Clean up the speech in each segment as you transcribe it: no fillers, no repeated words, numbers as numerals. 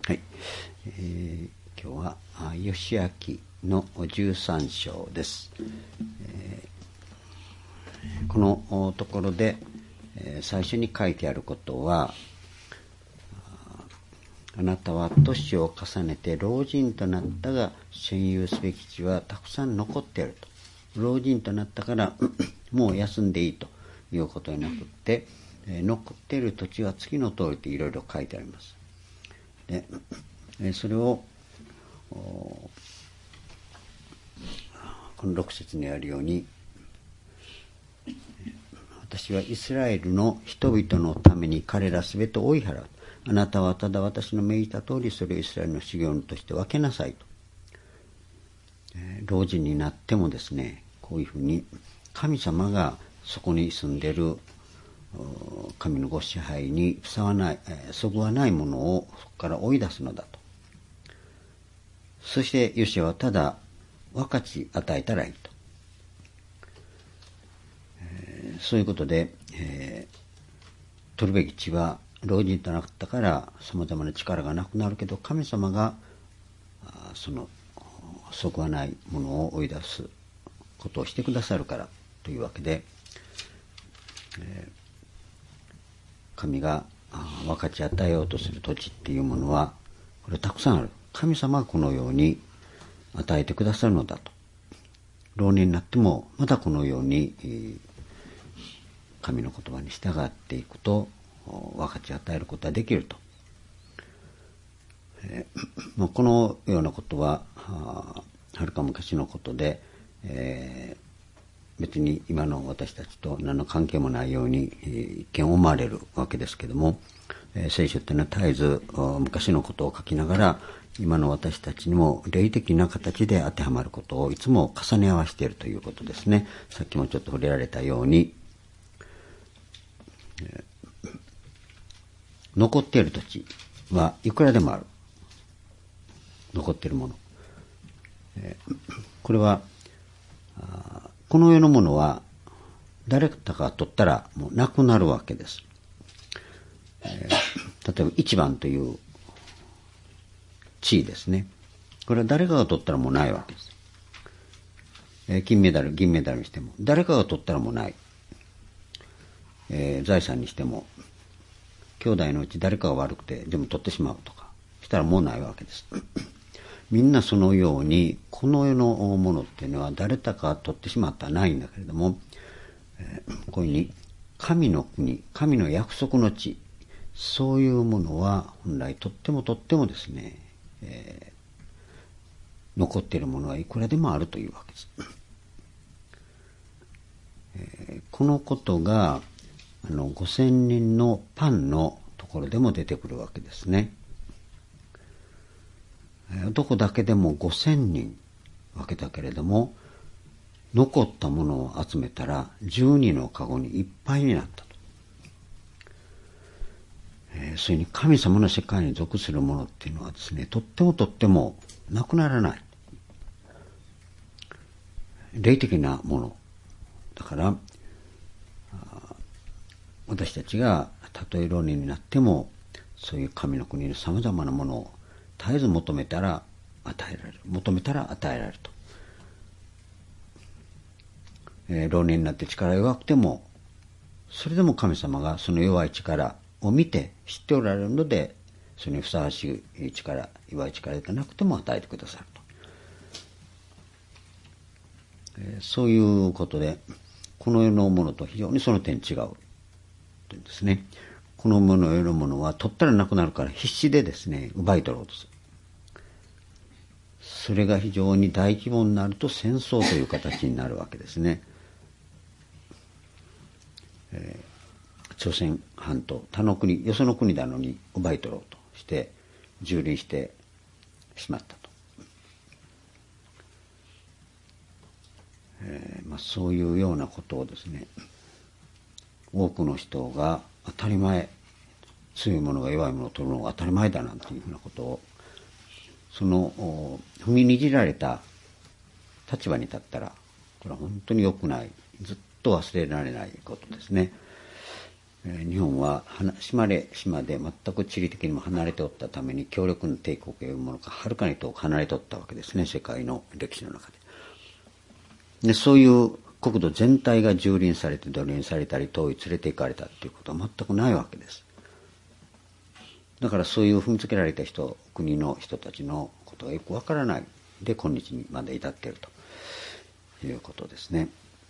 はい、今日は義明の13章です。このところで、最初に書いてあることは、あなたは年を重ねて老人となったが占有すべき地はたくさん残っていると。老人となったからもう休んでいいということになくって、残っている土地は次の通りといろいろ書いてあります。でそれをこの6節にあるように、私はイスラエルの人々のために彼らすべて追い払う。あなたはただ私の命じた通りそれをイスラエルの修行として分けなさいと。老人になってもですね、こういうふうに神様がそこに住んでいる神のご支配にそぐわないものをそこから追い出すのだと。そしてヨシュアはただ分かち与えたらいいと、そういうことで、取るべき地は老人となったからさまざまな力がなくなるけど、神様がそのそぐわないものを追い出すことをしてくださるからというわけで、神が分かち与えようとする土地っていうものはこれたくさんある。神様がこのように与えてくださるのだと。老年になってもまたこのように神の言葉に従っていくと分かち与えることができると。このようなことははるか昔のことで、別に今の私たちと何の関係もないように一見思われるわけですけども、聖書っていうのは絶えず昔のことを書きながら今の私たちにも霊的な形で当てはまることをいつも重ね合わせているということですね。さっきもちょっと触れられたように、残っている土地はいくらでもある。残っているもの、これはこの世のものは誰かが取ったらもうなくなるわけです。例えば一番という地位ですね。これは誰かが取ったらもうないわけです。金メダル銀メダルにしても誰かが取ったらもうない。財産にしても兄弟のうち誰かが悪くてでも取ってしまうとかしたらもうないわけです。みんなそのようにこの世のものっていうのは誰かが取ってしまったらないんだけれども、こういうふうに神の国、神の約束の地、そういうものは本来とってもですね、残っているものはいくらでもあるというわけです。このことが5000人のパンのところでも出てくるわけですね。男だけでも5000人分けたけれども、残ったものを集めたら12のカゴにいっぱいになったと。それに神様の世界に属するものっていうのはですね、とってもなくならない。霊的なものだから、私たちがたとえ老年になってもそういう神の国のさまざまなものを絶えず求めたら与えられる、求めたら与えられると。老年になって力弱くてもそれでも神様がその弱い力を見て知っておられるので、それにふさわしい力、弱い力でなくても与えてくださると。そういうことでこの世のものと非常にその点違うというんですね。この世のものは取ったらなくなるから必死でですね奪い取ろうとする。それが非常に大規模になると戦争という形になるわけですね。朝鮮半島他の国、よその国なのに奪い取ろうとして蹂躙してしまったと。そういうようなことをですね、多くの人が当たり前、強い者が弱い者を取るのが当たり前だなんていうふうなことを、その踏みにじられた立場に立ったらこれは本当に良くない、ずっと忘れられないことですね。 日本は島で全く地理的にも離れておったために強力な帝国というものがはるかに遠く離れておったわけですね、世界の歴史の中で。そういう国土全体が蹂躙されて奴隷されたり遠い連れて行かれたということは全くないわけです。だからそういう踏みつけられた国の人たちのことがよくわからないで今日にまで至っているということですね。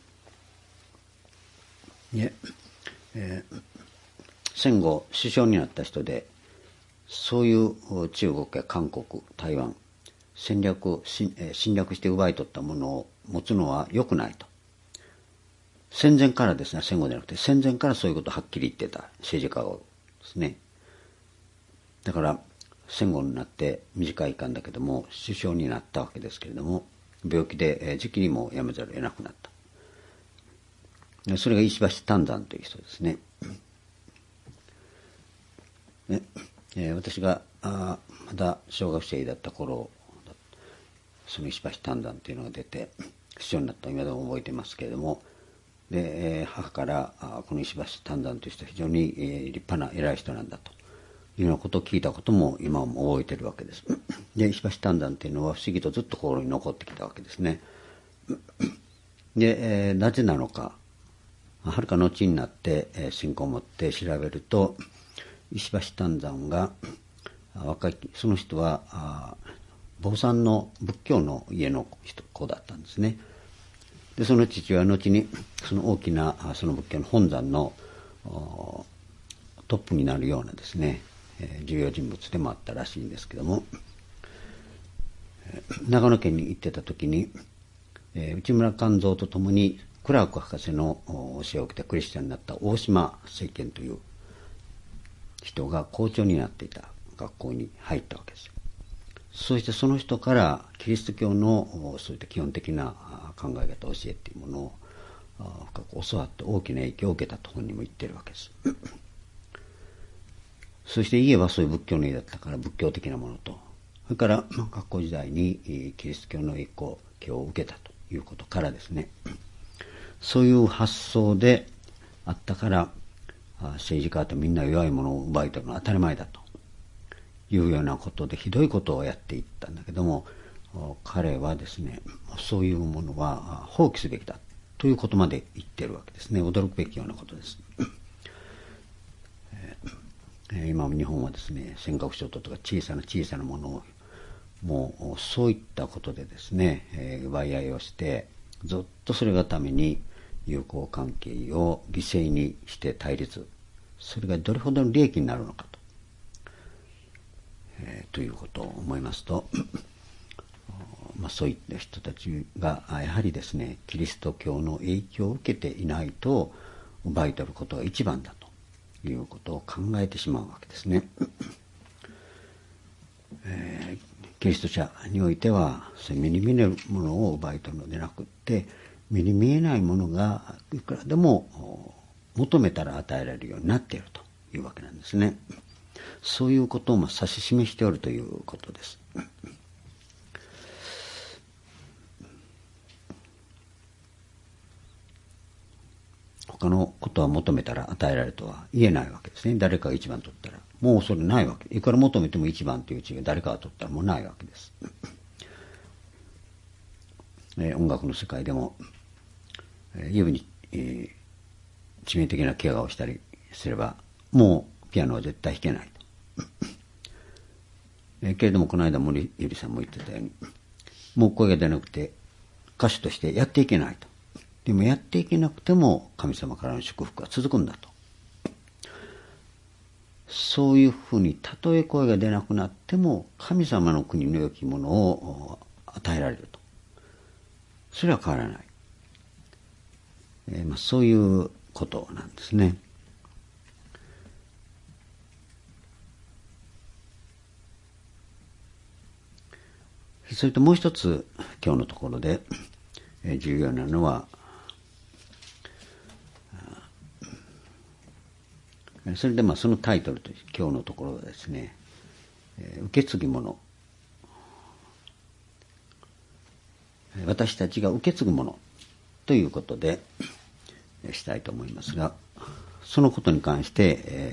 戦後首相になった人でそういう中国や韓国台湾侵略して奪い取ったものを持つのは良くないと、戦前からですね、戦後じゃなくて戦前からそういうことをはっきり言ってた政治家がですね。だから戦後になって短い期間だけども首相になったわけですけれども、病気で時期にも辞めざるを得なくなった。それが石橋湛山という人ですね。私がまだ小学生だった頃、その石橋湛山というのが出て首相になった今でも覚えていますけれども、で母からこの石橋湛山という人は非常に立派な偉い人なんだというようなことを聞いたことも今も覚えているわけです。で石橋湛山というのは不思議とずっと心に残ってきたわけですね。で、なぜなのか、はるか後になって信仰を持って調べると、石橋湛山がその人は坊さんの仏教の家の子だったんですね。でその父は後にその大きなその仏教の本山のトップになるようなですね、重要人物でもあったらしいんですけども、長野県に行ってた時に、内村勘三と共にクラーク博士の教えを受けてクリスチャンになった大島政賢という人が校長になっていた学校に入ったわけですよ。そしてその人からキリスト教のそういった基本的な考え方教えっていうものを深く教わって大きな影響を受けたと本人も言ってるわけです。そして家はそういう仏教の家だったから仏教的なものと、それから学校時代にキリスト教の一個教を受けたということからですね、そういう発想であったから政治家とみんな弱いものを奪い取るのは当たり前だというようなことでひどいことをやっていったんだけども、彼はですね、そういうものは放棄すべきだということまで言っているわけですね。驚くべきようなことです。今日本はですね、尖閣諸島とか小さなものをもうそういったことでですね、奪い合いをしてずっとそれがために友好関係を犠牲にして対立、それがどれほどの利益になるのかということを思いますとそういった人たちがやはりですね、キリスト教の影響を受けていないと奪い取ることが一番だということを考えてしまうわけですね。キリスト者においては目に見えるものを奪い取るのでなくって、目に見えないものがいくらでも求めたら与えられるようになっているというわけなんですね。そういうことを指し示しておるということです。他のことは求めたら与えられるとは言えないわけですね。誰かが一番取ったらもうそれないわけ。いくら求めても一番という地位が誰かが取ったらもうないわけです。音楽の世界でも指に、致命的な怪我をしたりすればもうピアノは絶対弾けないと。けれどもこの間森ゆりさんも言ってたように、もう声が出なくて歌手としてやっていけないと。でもやっていけなくても神様からの祝福は続くんだと。そういうふうにたとえ声が出なくなっても神様の国の良きものを与えられると。それは変わらない。そういうことなんですね。それともう一つ今日のところで重要なのは、それでそのタイトルと今日のところはですね、受け継ぎもの、私たちが受け継ぐものということでしたいと思いますが、 そのことに関して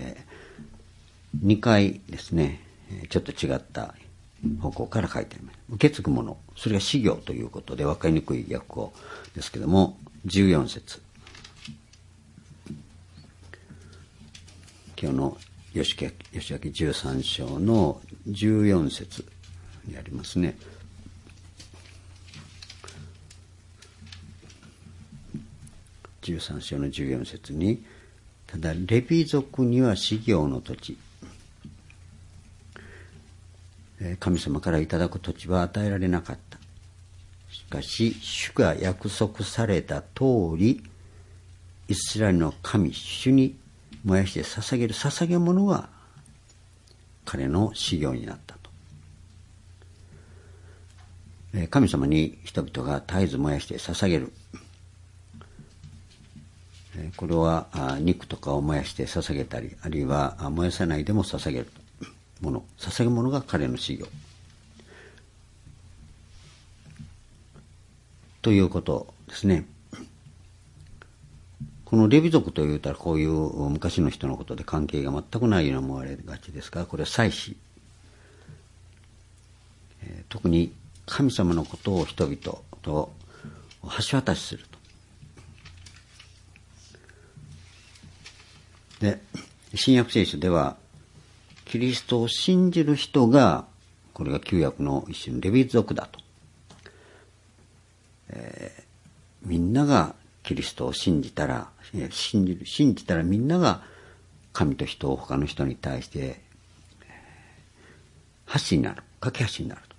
、2回ですね、ちょっと違った方向から書いてあります。受け継ぐもの、それが修行ということで分かりにくい訳語ですけども、14節。今日の吉明13章の14節にありますね。13章の14節に、ただレビ族には修行の土地、神様からいただく土地は与えられなかった。しかし主が約束された通り、イスラエルの神主に燃やして捧げる捧げ物が彼の修行になったと。神様に人々が絶えず燃やして捧げる。これは肉とかを燃やして捧げたり、あるいは燃やさないでも捧げるもの、捧げ物が彼の修行ということですね。このレビ族というたらこういう昔の人のことで関係が全くないように思われがちですが、これは祭司、特に神様のことを人々と橋渡しすると。で、新約聖書ではキリストを信じる人が、これが旧約の一種のレビ族だと。みんながキリストを信じたらみんなが神と人を他の人に対して橋になる、架け橋になると。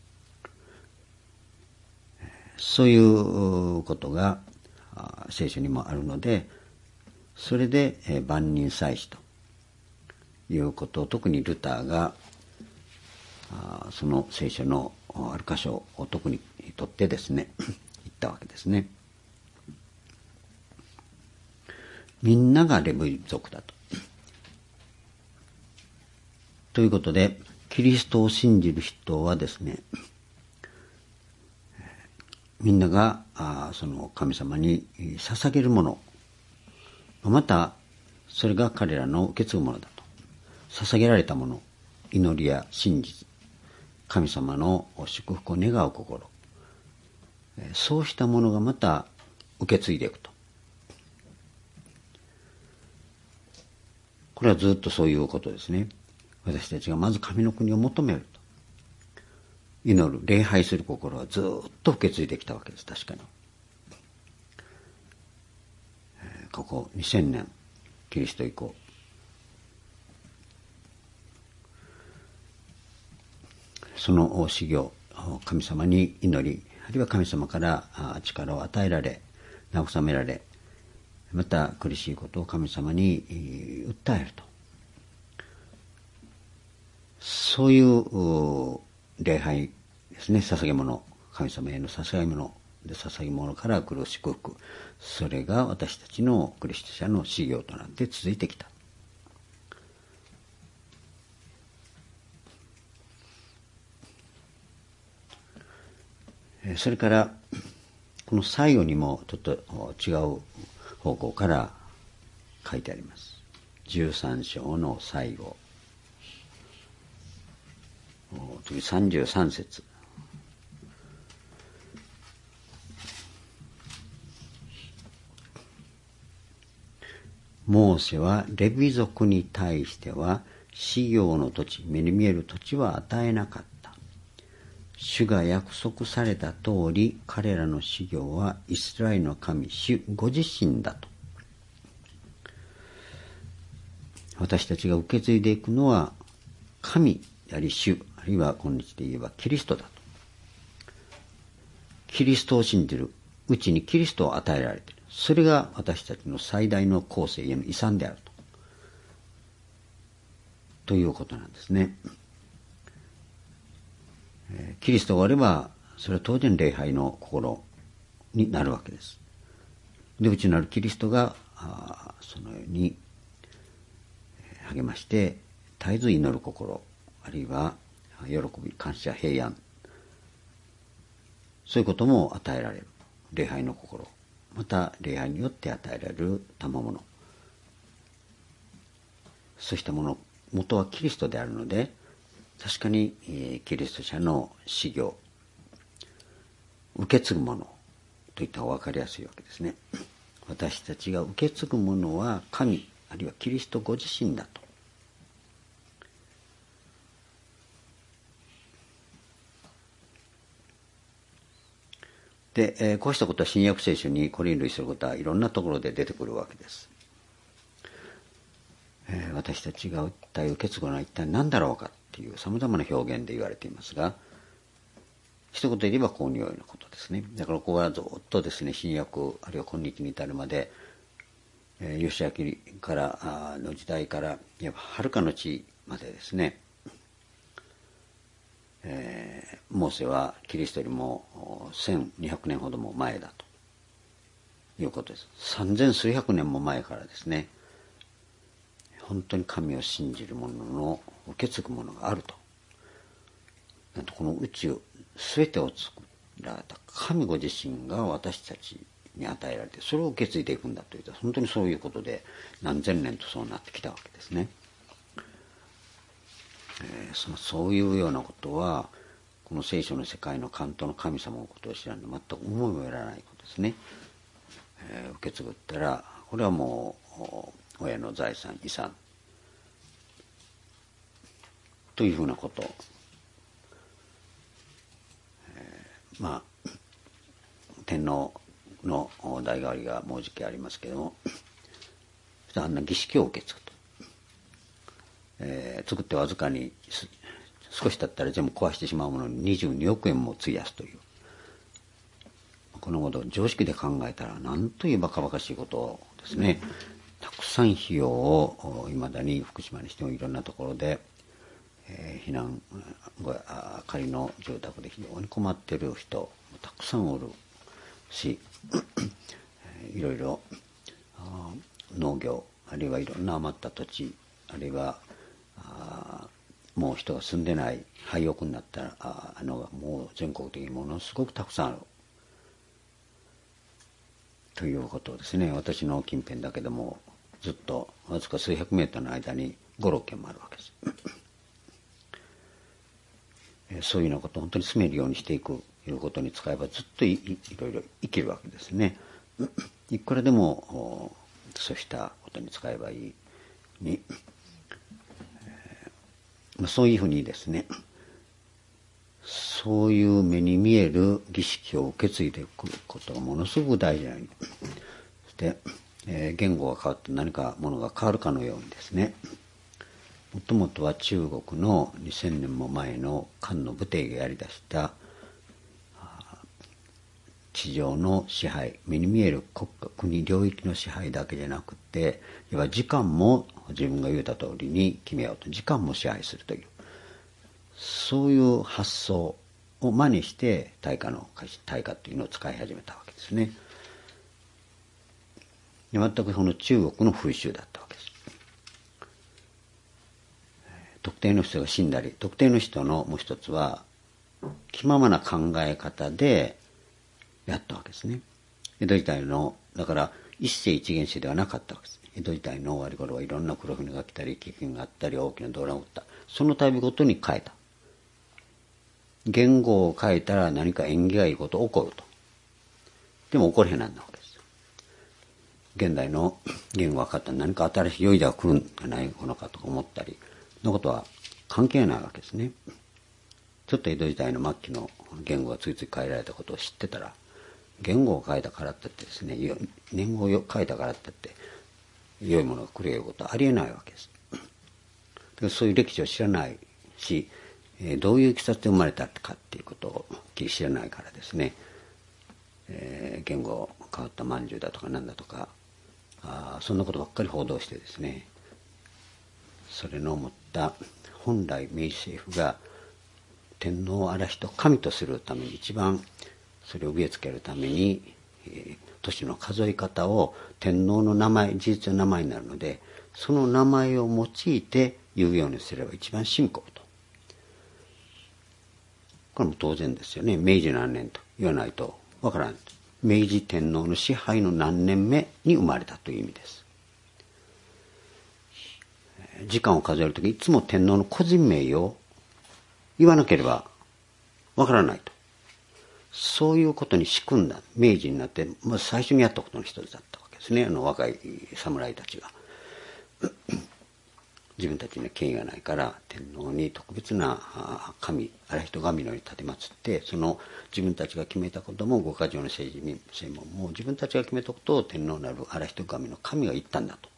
そういうことが聖書にもあるので、それで万人祭司ということを、特にルターがその聖書のある箇所を特に取ってですね言ったわけですね。みんながレビ族だと。ということで、キリストを信じる人はですね、みんながその神様に捧げるもの、またそれが彼らの受け継ぐものだと。捧げられたもの、祈りや真実、神様の祝福を願う心、そうしたものがまた受け継いでいくと。これはずっとそういうことですね。私たちがまず神の国を求めると。祈る、礼拝する心はずっと受け継いできたわけです。確かに。ここ2000年、キリスト以降。その修行、神様に祈り、あるいは神様から力を与えられ、慰められ、また苦しいことを神様に訴えると。そういう礼拝ですね。捧げ物、神様への捧げ物で、捧げ物から来る祝福、それが私たちのクリスチャンの修行となって続いてきた。それからこの最後にもちょっと違う方向から書いてあります。13章の最後、次33節。モーセはレビ族に対しては修行の土地、目に見える土地は与えなかった。主が約束された通り、彼らの修行はイスラエルの神主ご自身だと。私たちが受け継いでいくのは神やり主、あるいは今日で言えばキリストだと。キリストを信じるうちにキリストを与えられている。それが私たちの最大の後世への遺産であるということなんですね。キリストがあれば、それは当然礼拝の心になるわけです。で、内なるキリストがそのように励まして絶えず祈る心、あるいは喜び、感謝、平安、そういうことも与えられる。礼拝の心、また礼拝によって与えられる賜物、 そうしたもの、元はキリストであるので、確かにキリスト者の修行、受け継ぐものといった方が分かりやすいわけですね。私たちが受け継ぐものは神、あるいはキリストご自身だと。で、こうしたことは新約聖書にコリン類することはいろんなところで出てくるわけです。私たちが訴え受け継ぐのは一体何だろうかっていう様々な表現で言われていますが、一言で言えばこういうようなことですね。だからここはずっとですね、新約あるいは今日に至るまで、義明からの時代からいわば遥かの地までですね、モーセはキリストよりも1200年ほども前だということです。3000数百年も前からですね、本当に神を信じる者の受け継ぐものがあると。なんとこの宇宙全てを作られた神ご自身が私たちに与えられて、それを受け継いでいくんだというと、本当にそういうことで何千年とそうなってきたわけですね。そういうようなことはこの聖書の世界の関東の神様のことを知らんで全く思いもよらないことですね。受け継ぐったらこれはもう親の財産遺産というふうなこと、天皇の代替わりがもうじきありますけれども、あんな儀式を受け継ぐと、作ってわずかに少し経ったら全部壊してしまうものに22億円も費やすという、このことを常識で考えたら何というバカバカしいことですね。たくさん費用をいまだに福島にしてもいろんなところで、避難仮の住宅で非常に困っている人もたくさんおるし、いろいろ農業あるいはいろんな余った土地、あるいはもう人が住んでない廃屋になったもう全国的にものすごくたくさんあるということをですね、私の近辺だけでもずっとわずか数百メートルの間に5、6軒もあるわけです。そういうようなことを本当に住めるようにしていくということに使えばずっといろいろ生きるわけですね。いくらでもそうしたことに使えばいいに、そういうふうにですね、そういう目に見える儀式を受け継いでいくことがものすごく大事なように、そして、言語が変わって何かものが変わるかのようにですね、もともとは中国の2000年も前の漢の武帝がやり出した地上の支配、目に見える国家国領域の支配だけじゃなくて、いわば時間も自分が言うた通りに決めようと、時間も支配するという、そういう発想を真似して大化というのを使い始めたわけですね。全くその中国の風習だったわけです。特定の人が死んだり、特定の人のもう一つは気ままな考え方でやったわけですね。江戸時代の、だから一世一元史ではなかったわけです。江戸時代の終わり頃はいろんな黒船が来たり、飢饉があったり、大きな動乱が起きた。その度ごとに変えた。言語を変えたら何か縁起がいいこと起こると。でも起これへんなんだわけです。現代の言語が変わったら何か新しい良い時代が来るんじゃないのかとか思ったりのことは関係ないわけですね。ちょっと江戸時代の末期の言語がついつい変えられたことを知ってたら、言語を変えたからってですね、年号を変えたからって良いものが来るようなことはありえないわけです。そういう歴史を知らないし、どういういきさつで生まれたかっていうことを知らないからですね、言語変わったまんじゅうだとかなんだとか、そんなことばっかり報道してですね、それの持った本来明治政府が天皇を嵐と神とするために一番それを植え付けるために、年の数え方を天皇の名前、事実の名前になるので、その名前を用いて言うようにすれば一番信仰と。これも当然ですよね。明治何年と言わないとわからない。明治天皇の支配の何年目に生まれたという意味です。 時間を数えるときいつも天皇の個人名を言わなければわからないと。そういうことに仕組んだ明治になって、まず最初にやったことの一つだったわけですね。若い侍たちが。自分たちには権威がないから天皇に特別な神、荒人神のように立てまつって、その自分たちが決めたことも五箇条の政治民政ももう自分たちが決めたことを天皇なる荒人神の神が言ったんだと。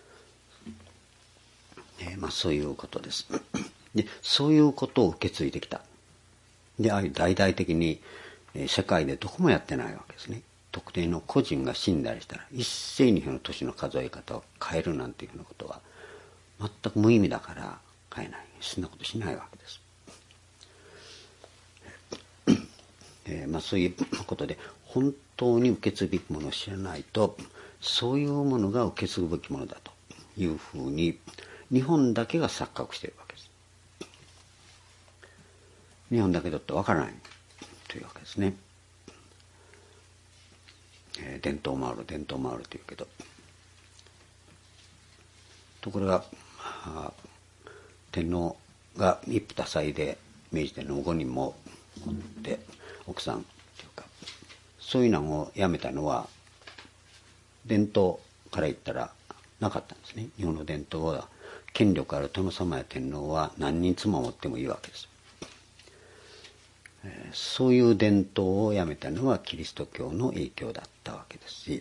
そういうことです。で、そういうことを受け継いできた。で、大々的に世界でどこもやってないわけですね。特定の個人が死んだりしたら一斉にその年の数え方を変えるなんていうふうなことは全く無意味だから変えない。そんなことしないわけです。そういうことで本当に受け継ぐべきものを知らないと、そういうものが受け継ぐべきものだというふうに日本だけが錯覚しているわけです。日本だけだとわからないというわけですね。伝統もある伝統もあるというけど、ところが天皇が一夫多妻で明治天皇5人もおって奥さんというか、そういうのをやめたのは伝統から言ったらなかったんですね。日本の伝統は権力ある殿様や天皇は何人妻を持ってもいいわけです。そういう伝統をやめたのはキリスト教の影響だったわけですし、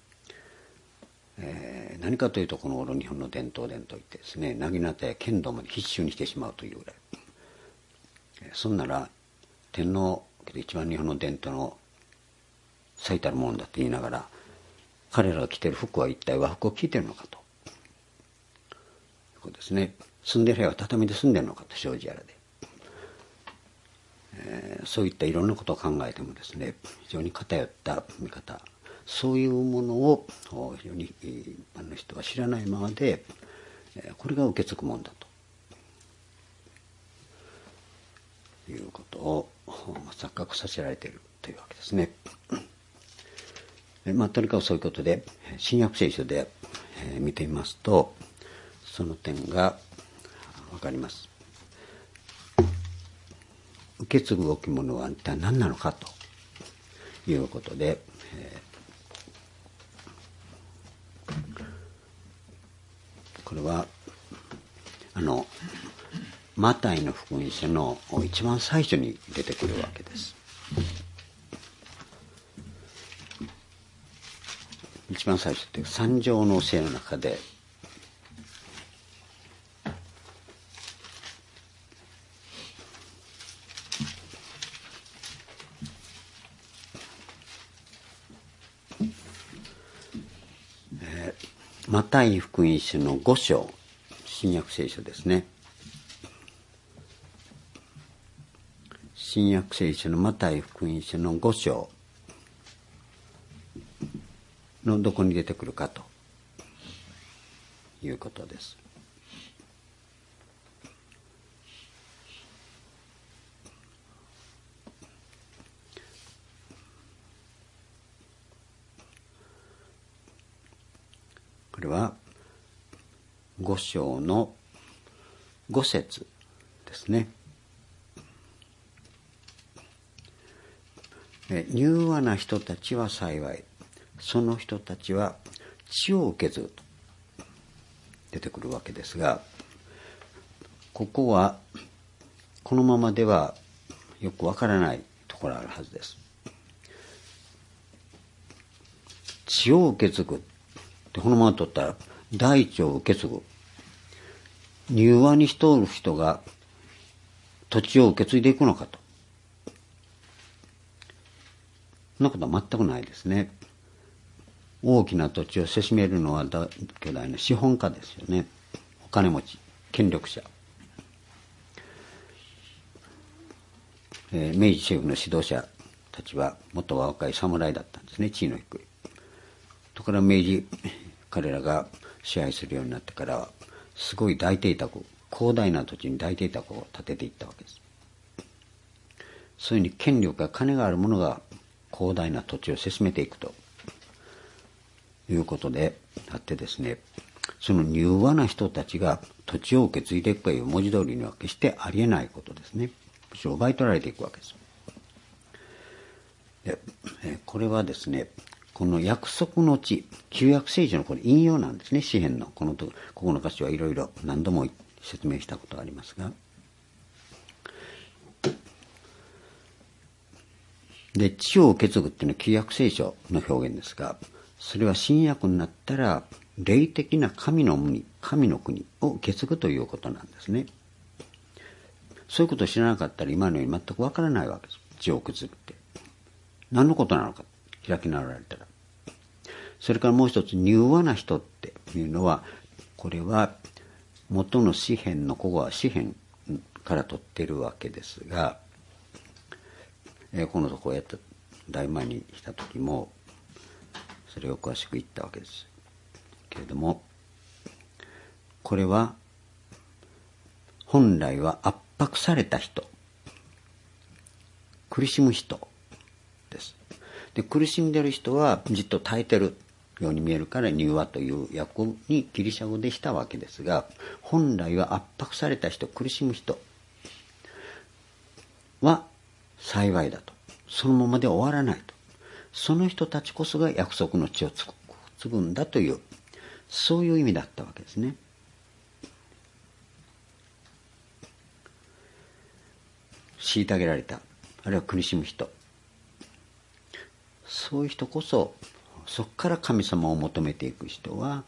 何かというとこの頃日本の伝統といってですね、薙刀や剣道まで必修にしてしまうというぐらい、そんなら天皇が一番日本の伝統の最たるものだと言いながら、彼らが着ている服は一体和服を着ているのかということですね。住んでる部屋は畳で住んでるのかと、障子やらで、そういったいろんなことを考えてもですね、非常に偏った見方、そういうものを非常に一般の人は知らないままで、これが受け継ぐもんだということを錯覚させられているというわけですね。とにかくそういうことで新約聖書で見てみますと、その点が分かります。受け継ぐ置物は一体何なのかということで、これはマタイの福音書の一番最初に出てくるわけです。一番最初って三条の教えの中で、マタイ福音書の5章、新約聖書ですね。新約聖書のマタイ福音書の5章のどこに出てくるかということです。これは5章の5節ですね。柔和な人たちは幸い、その人たちは血を受けずと出てくるわけですが、ここはこのままではよくわからないところがあるはずです。血を受け継ぐってこのまま取ったら大地を受け継ぐ、柔和にしておる人が土地を受け継いでいくのかと、そんなことは全くないですね。大きな土地をせしめるのは巨大な資本家ですよね。お金持ち、権力者。明治政府の指導者たちは元は若い侍だったんですね、地位の低い。ところが明治彼らが支配するようになってからは、すごい大邸宅、広大な土地に大邸宅を建てていったわけです。そういうふうに権力や金がある者が広大な土地をせしめていくということであってですね、 その柔和な人たちが土地を受け継いでいくという文字通りには決してありえないことですね。むしろ奪い取られていくわけです。でこれはですね、この約束の地、旧約聖書のこれ引用なんですね。詩編のここの箇所はいろいろ何度も説明したことがありますが、で地を受け継ぐっていうのは旧約聖書の表現ですが、それは新約になったら霊的な神の国を受け継ぐということなんですね。そういうことを知らなかったら今のように全くわからないわけです。地を受け継ぐって何のことなのか開き直られたら。それからもう一つ、柔和な人っていうのは、これは元の詩編の古語は詩編から取っているわけですが、このとこをやった題前にした時もそれを詳しく言ったわけですけれども、これは本来は圧迫された人、苦しむ人です。で苦しんでる人はじっと耐えてるように見えるから柔和という訳にギリシャ語でしたわけですが、本来は圧迫された人、苦しむ人は幸いだと、そのままで終わらないと、その人たちこそが約束の地を継ぐんだという、そういう意味だったわけですね。虐げられた、あるいは苦しむ人、そういう人こそ、そこから神様を求めていく人は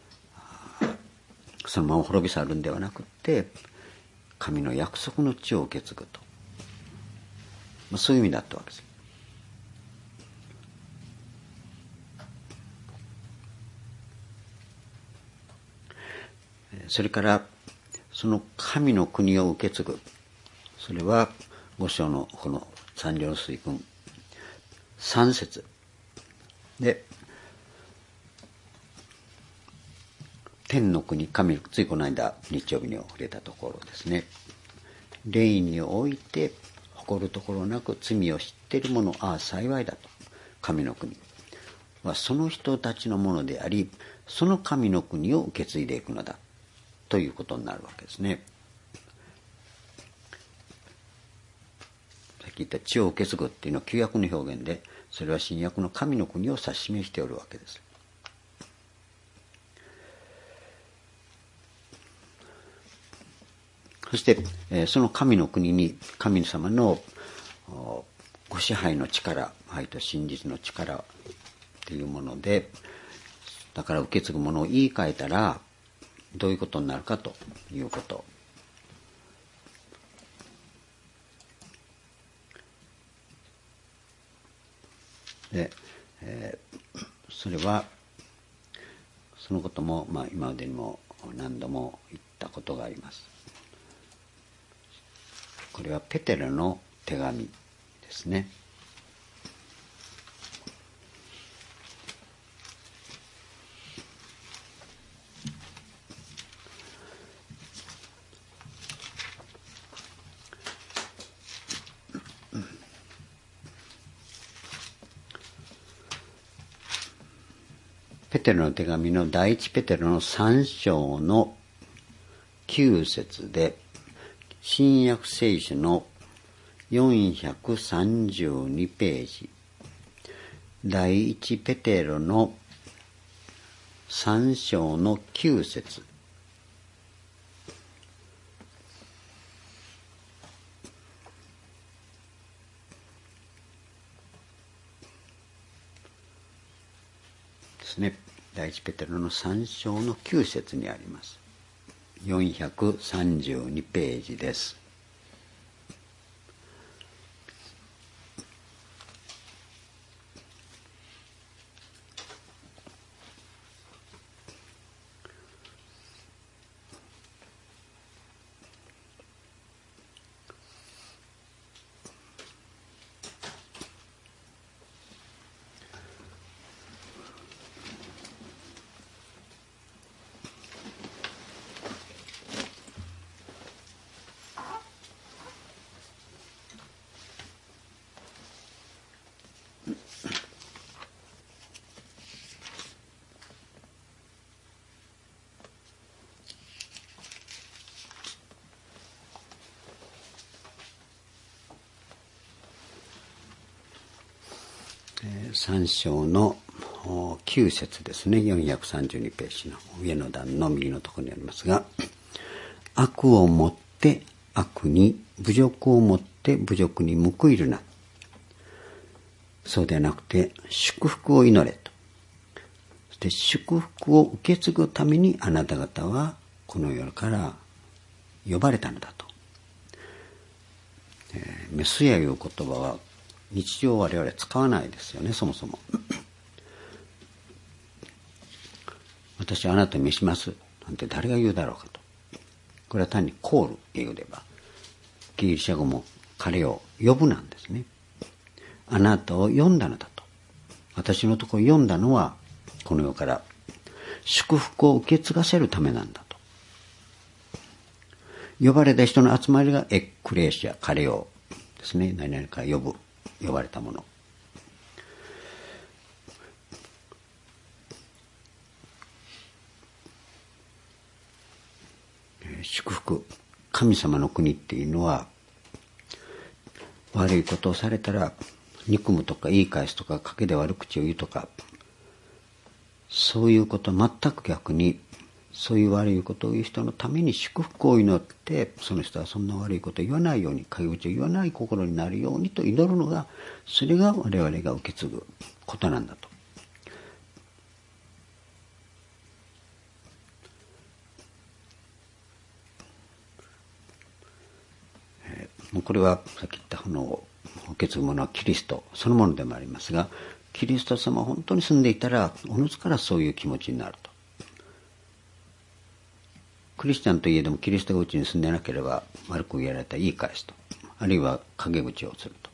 そのまま滅び去るんではなくて、神の約束の地を受け継ぐと、そういう意味だったわけです。それからその神の国を受け継ぐ、それは五章のこの三条水訓3節で、天の国、神、ついこの間日曜日に触れたところですね。霊において誇るところなく罪を知っている者、ああ幸いだと。神の国はその人たちのものであり、その神の国を受け継いでいくのだということになるわけですね。さっき言った地を受け継ぐっていうのは旧約の表現で、それは新約の神の国を指し示しておるわけです。そして、その神の国に神様のご支配の力、愛と真実の力というもので、だから受け継ぐものを言い換えたらどういうことになるかということ。で、それはそのことも、今までにも何度も言ったことがあります。これはペテロの手紙ですね。ペテロの手紙の第一ペテロの3章の9節で、新約聖書の432ページ、第一ペテロの3章の9節ですね。第一ペテロの3章の9節にあります。432ページです。 3章の9節ですね。432ページの上の段の右のところにありますが、悪をもって悪に、侮辱をもって侮辱に報いるな。そうではなくて、祝福を祈れと。そして祝福を受け継ぐためにあなた方はこの世から呼ばれたのだと。メスヤいう言葉は日常我々使わないですよね、そもそも。私はあなたを召しますなんて誰が言うだろうかと。これは単にコール英語ではギリシャ語も彼を呼ぶなんですね。あなたを呼んだのだと。私のところを呼んだのはこの世から祝福を受け継がせるためなんだと。呼ばれた人の集まりがエックレーシア、彼をですね、何々から呼ばれたもの。祝福、神様の国っていうのは、悪いことをされたら憎むとか言い返すとか賭けで悪口を言うとか、そういうことは全く逆に、そういう悪いことを言う人のために祝福を祈って、その人はそんな悪いことを言わないように、陰口を言わない心になるようにと祈るのが、それが我々が受け継ぐことなんだと。これはさっき言った受け継ぐものはキリストそのものでもありますが、キリスト様本当に住んでいたらおのずからそういう気持ちになると。クリスチャンといえどもキリストがうちに住んでなければ悪く言われたら言い返すと、あるいは陰口をすると、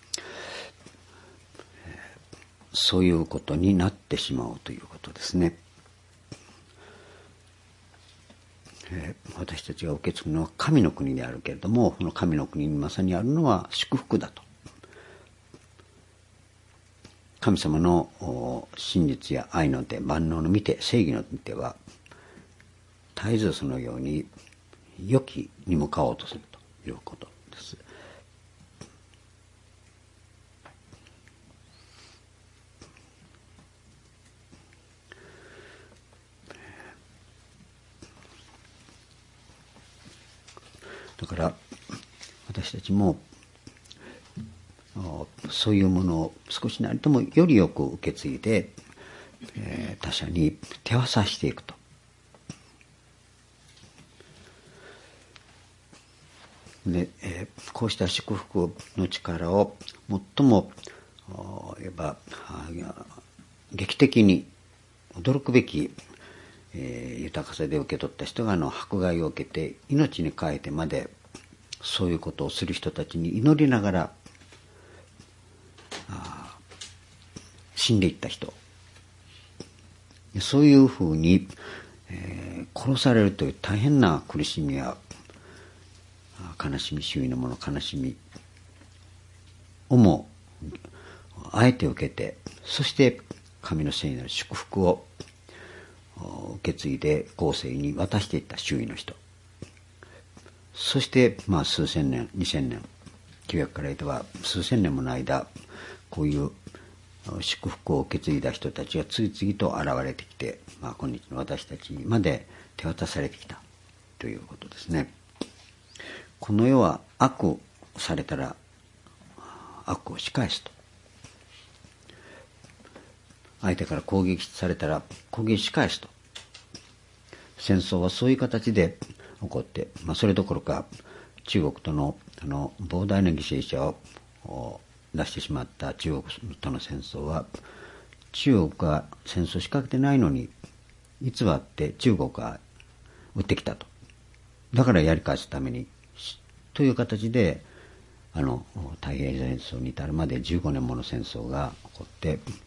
そういうことになってしまうということですね。私たちが受け継ぐのは神の国であるけれども、この神の国にまさにあるのは祝福だと。神様の真実や愛の手、万能の見て、正義の見ては絶えずそのように良きに向かおうとするということです。だから私たちもそういうものを少しなりともよりよく受け継いで、他者に手渡していくと。で、こうした祝福の力を最も言えば劇的に驚くべき、豊かさで受け取った人が迫害を受けて命に代えてまでそういうことをする人たちに祈りながら死んでいった人、そういうふうに、殺されるという大変な苦しみや悲しみ、周囲のもの悲しみをもあえて受けて、そして神の聖なる祝福を受け継いで後世に渡していった周囲の人、そして数千年、2000年、旧約から言えば数千年もの間、こういう祝福を受け継いだ人たちが次々と現れてきて、今日の私たちにまで手渡されてきたということですね。この世は悪されたら悪を仕返すと。相手から攻撃されたら攻撃し返すと。戦争はそういう形で起こって、それどころか中国との膨大な犠牲者を出してしまった中国との戦争は、中国が戦争仕掛けてないのに偽って中国が撃ってきたと。だからやり返すためにという形で太平洋戦争に至るまで15年もの戦争が起こって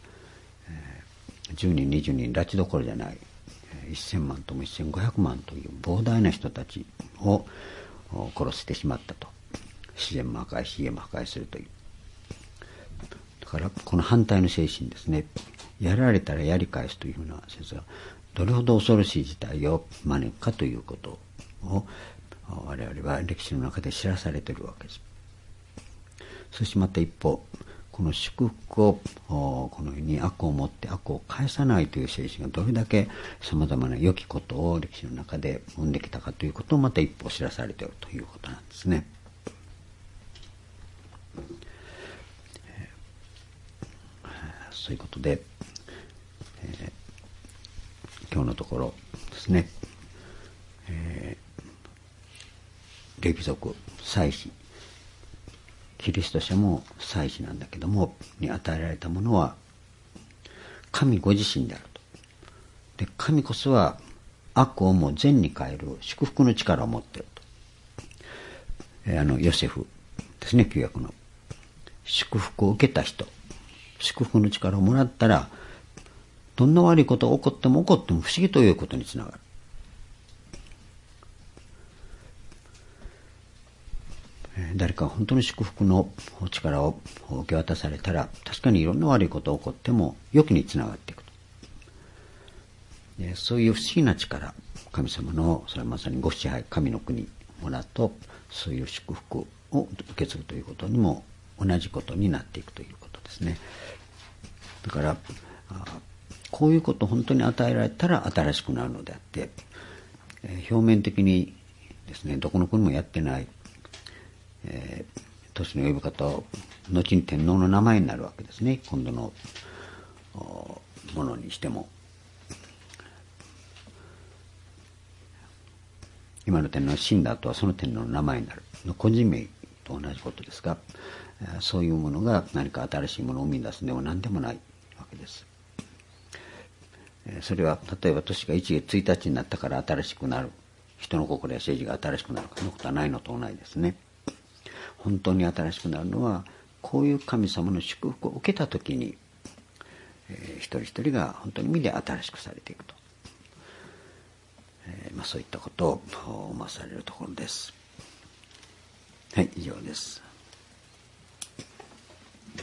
、10人20人拉致どころじゃない1000万とも1500万という膨大な人たちを殺してしまったと。自然も破壊し家も破壊するという。だからこの反対の精神ですね、やられたらやり返すというふうな戦争がどれほど恐ろしい事態を招くかということを我々は歴史の中で知らされているわけです。そしてまた一方、 この祝福をこのように悪を持って悪を返さないという精神がどれだけ様々な良きことを歴史の中で生んできたかということをまた一歩知らされているということなんですね。そういうことで、今日のところですね、レビ族祭司、キリスト者も祭司なんだけどもに与えられたものは神ご自身であると。で、神こそは悪をも善に変える祝福の力を持っていると。ヨセフですね、旧約の祝福を受けた人、祝福の力をもらったらどんな悪いことが起こっても不思議ということにつながる。誰か本当に祝福の力を受け渡されたら確かにいろんな悪いことが起こっても良きにつながっていくと。そういう不思議な力、神様のそれはまさにご支配、神の国もらうとそういう祝福を受け継ぐということにも同じことになっていくということですね。だからこういうことを本当に与えられたら新しくなるのであって、表面的にですね、どこの国もやってない都市の呼び方を後に天皇の名前になるわけですね。今度のものにしても今の天皇が死んだ後はその天皇の名前になるの個人名と同じことですが、そういうものが何か新しいものを生み出すのでは何でもないわけです。それは例えば年が1月1日になったから新しくなる、人の心や政治が新しくなるかのことはないのと同じですね。本当に新しくなるのはこういう神様の祝福を受けたときに、一人一人が本当に身で新しくされていくと、そういったことを思わされるところです。はい、以上です。